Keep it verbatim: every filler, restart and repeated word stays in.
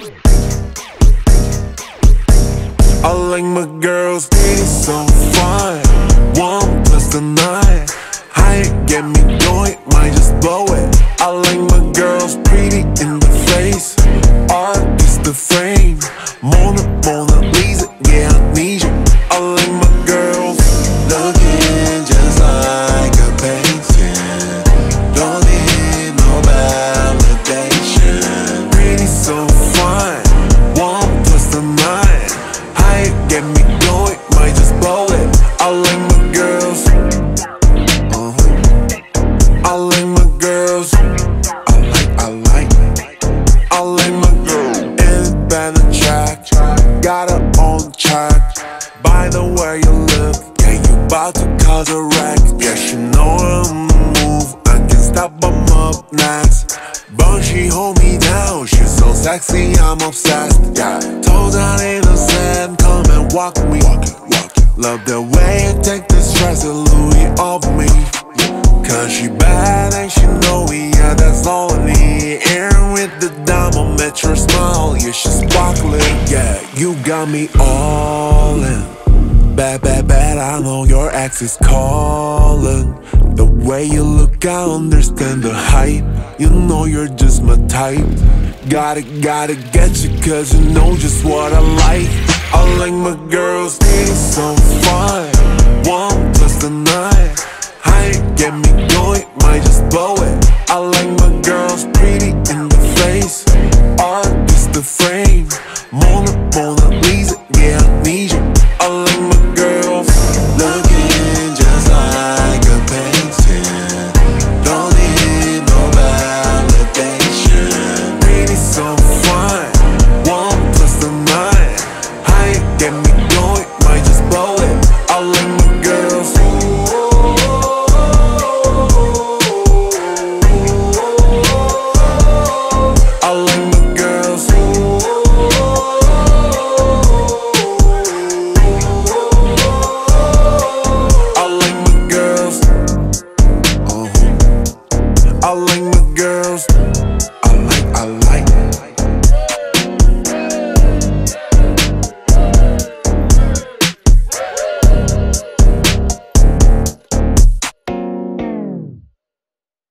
I like my girls, they so fine. One plus the nine. How you get me going, might just blow it. I like my girls pretty in the face. Art is the frame. Mona, Mona Lisa, yeah, I need you. I like my girls looking just like a painting. Don't need no validation. Pretty so fine. One plus the nine. How you get me going, might just blow it. I like my girls. Uh-huh. I like my girls. I like, I like. I like my girl. Independent track. Got her on track. By the way you look, yeah, you bout to cause a wreck. Yeah, she know I'm the move. I can't stop, I'm up next. But she hold me down. She's so sexy, I'm obsessed. Yeah, toes out innocent. Come and walk me. Walk it, walk it. Love the way you take the stress of Louis off me. Cause she bad and she know me. Yeah, that's all I need. Aaron with the diamond, met your smile. Yeah, she's sparkling. Yeah, you got me all in. Bad, bad, bad, I know your ex is calling. The way you look, I understand the hype. You know you're just my type. Gotta, gotta get you cause you know just what I like. I like my girls, they so fine. One plus the nine. How you get me going, might just blow it. I like my girls pretty in the face. Art is the frame. Mona, Mona Lisa, yeah, I need you.